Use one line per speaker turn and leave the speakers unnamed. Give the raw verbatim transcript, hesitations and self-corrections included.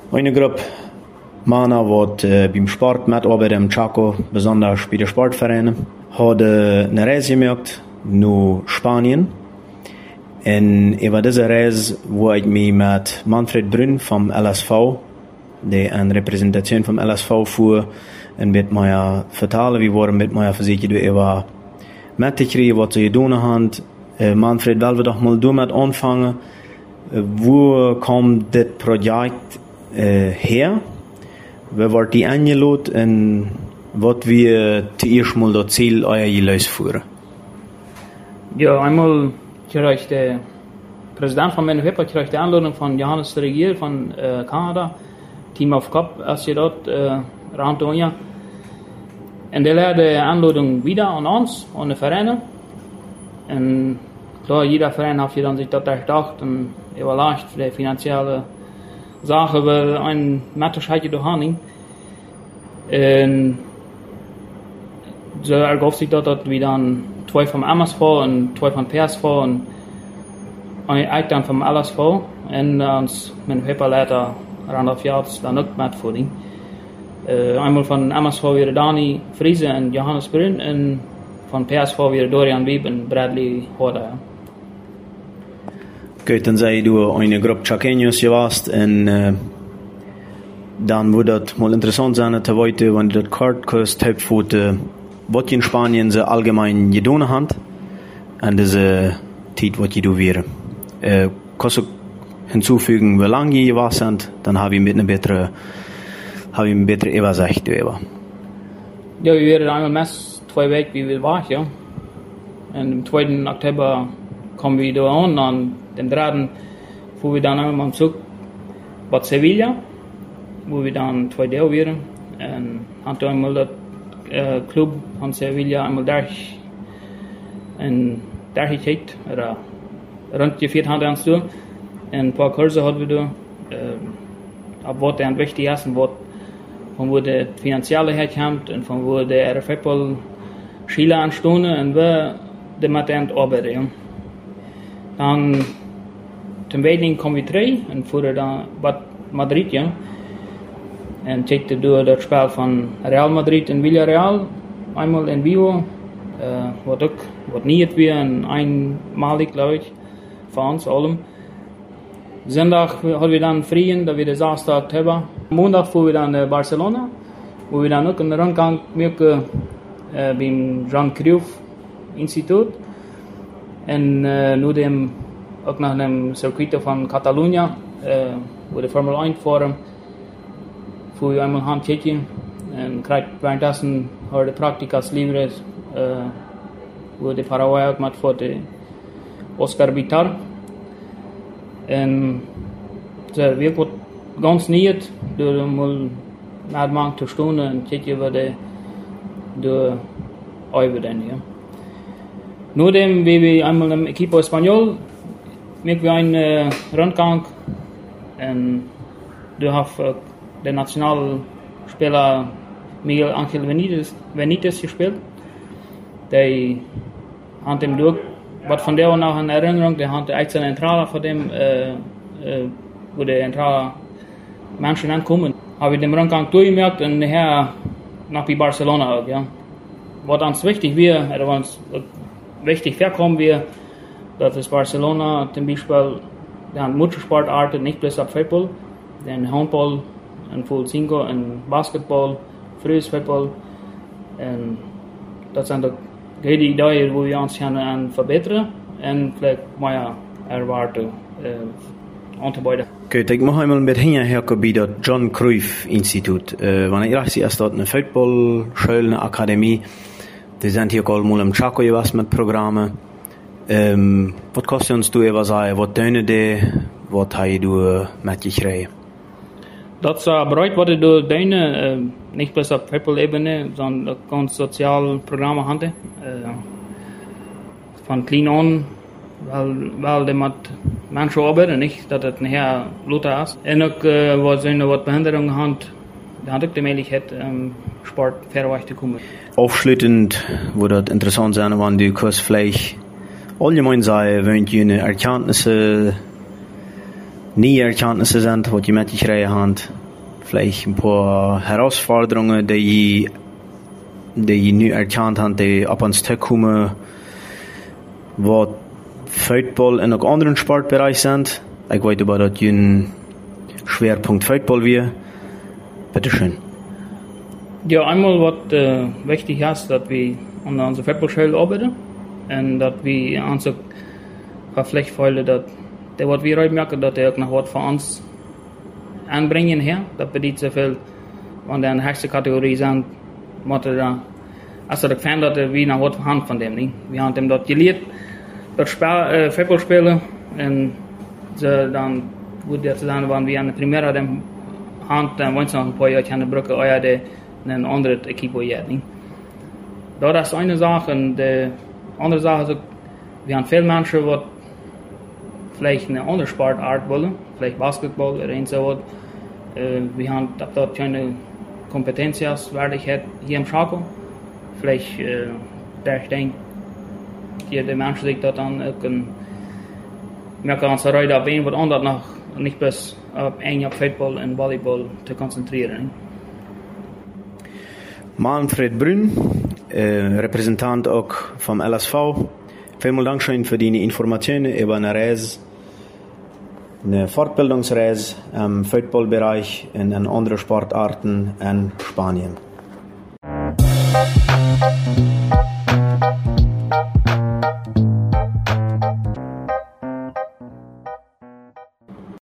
Eine Gruppe Männer, die äh, beim Sport mitarbeiten im Chaco, besonders bei den Sportvereinen, hat äh, eine Reise gemacht nach Spanien. Und über diese Reise, wo ich mich mit Manfred Brünn vom L S V, der eine Repräsentation vom L S V fuhr, und mit mir vertellen, wie wir mit mir versichert, über mitkriegen, was sie getan haben. Äh, Manfred, wollen wir doch mal damit anfangen. Äh, wo kommt das Projekt äh, her? Wer wird die eingeladen und was wir zuerst mal das Ziel euer Gelös führen?
Ja, einmal kriegt der Präsident von Menno Hipper kriegt die Einladung von Johannes de Regier von äh, Kanada, Team of Cup, als je dort äh, Rantonia. Und der legt die Einladung wieder an uns, an die Vereine. Und klar, jeder Verein hat dann sich das gedacht und überlegt für die finanzielle Sache, weil ein Matterscheid durch Hanning. Und so ergab sich dort, dass wir dann zwei vom M S V und zwei vom P S V und ein dann vom L S V und uns mit dem Hipperleiter Randolph Yards dann auch mitfuhren. Äh, einmal von M S V wieder Dani Friese und Johannes Brünn und von P S V wieder Dorian Wieb und Bradley Horder.
Gut, dann sei du eine Gruppe Chaqueños warst und äh, dann würde das mal interessant sein, heute, wenn du das Kart kurz Hauptfoto, was in Spanien so allgemein getan haben, und diese Zeit, was du wäre. Äh, kannst du hinzufügen, wie lange die war sind, dann habe ich mit einer besseren, habe ich eine bessere Übersicht darüber.
Ja, wir werden einmal meist zwei Wochen, wie wir waren, ja. Und am zweiten Oktober kommen wir da an, und den dritten fuhren wir dann einmal am Zug Bad Sevilla, wo wir dann zwei Tage wären. Und haben dann einmal das äh, Club von Sevilla einmal durch und durchgekriegt, oder rund geführt haben wir uns da. Und ein paar Kurse hatten wir da, äh, ab was dann wichtig ist und was, von wo der Finanzielle herkommt und von wo der R F F Schüler anstunden und wir damit arbeiten. Ja. Dann zum Wedding kommen wir drei und fuhren dann Bad Madrid, ja. Und checkte durch das Spiel von Real Madrid und Villarreal, einmal in Vivo, äh, was auch, was nicht wir, und einmalig, glaube ich, für uns allem. Sonntag hatten wir dann Frieden, da wird der Samstag Oktober. Montag fuhren wir dann nach Barcelona, wo wir dann auch einen Rundgang machen äh, beim Joan Cruyff Institut. Und äh, nur dem auch nach dem Circuit von Catalunya, äh, wo die Formel eins fahren, fuhr ich einmal Handkicken und kriegt währenddessen die Praktikas Libres, äh, wo die Paraguay auch mit vor die Oscar Bitar. Und so, wir haben ganz nicht, durch mal nach manche Stunden und kicken wir die durch Euwe dann hier. Nur dem, wie wir einmal im Equipo Español, machen wir einen äh, Rundgang und du hast äh, der Nationalspieler Miguel Angel Benitez, Benitez gespielt. Der hat ihm durch, was von der noch in Erinnerung, der hat echt eine Entrada von dem, äh, äh, wo der Entrada Menschen ankommen. Habe ich den Rundgang durchgemerkt und nachher nach Barcelona auch, ja. Was uns wichtig wäre, oder was wichtig vorkommen wir, dass es Barcelona zum Beispiel die Multisportarten, nicht bloß ab Football, den Handball, und Full Cinco, und Basketball, frühes Football, und das sind die Ideen, wo wir uns gerne verbessern und vielleicht mehr erwarten äh, anzubieten.
Gut, ich mache einmal mit hinterher bei das Joan Cruyff Institut. Äh, wenn ich recht ist dort eine Footballschule, eine Akademie. Die sind hier auch mal im Chaco was mit Programmen. Ähm, was kostet uns du über sagen? Was tun die? Was hast du mitgekriegt?
Das ist ein Bereich, was du tun, äh, nicht bloß auf Football-Ebene, sondern ganz soziale Programme haben. Äh, von klein an, weil, weil die mit Menschen arbeiten, nicht, dass das nachher Luther ist. Und auch, äh, was sie was Behinderungen haben, da hat auch die Möglichkeit, ähm, Sport fairerweise zu kommen.
Aufschließend würde es interessant sein, wenn du kurz vielleicht allgemein sagen, wenn du eine Erkenntnisse nie Erkenntnisse sind, was die mit sich haben. Vielleicht ein paar Herausforderungen, die die nu erkannt haben, die ab uns zurückkommen, was Football und auch anderen Sportbereich sind. Ich weiß aber, dass ein Schwerpunkt Football wäre. Bitte schön.
Ja, einmal, was äh, wichtig ist, dass wir an unserer Footballschule arbeiten und dass wir uns vielleicht fühlen, dass der, was wir heute merken, dass der auch noch was für uns anbringen her. Das bedeutet so viel, wenn der in der höchsten Kategorie sind, moeten da, als ik fan dat we naar wat hand van dem niet. We hebben hem dat geleerd, dat spel, uh, voetbal spelen en ze dan goed dat ze dan waren we aan de primera dem hand en wens nog een paar jaar aan de brugge oja de een andere equipo jet niet. Dat is een zaak en de andere zaak is ook, we hebben veel mensen wat vielleicht eine andere Sportart wollen, vielleicht Basketball oder ein so was. Uh, we hebben dat dat keine Kompetenzias Wertigkeit hier im Schako. Vielleicht, äh, der ich denke, hier der Mensch sich dort dann merken, dass er heute auf ein was anderes noch nicht bis auf ein auf Football und Volleyball zu konzentrieren.
Manfred Brünn, äh, Repräsentant auch vom L S V. Vielen Dank schön für die Informationen über eine Reise, eine Fortbildungsreise im Footballbereich und in andere Sportarten in Spanien.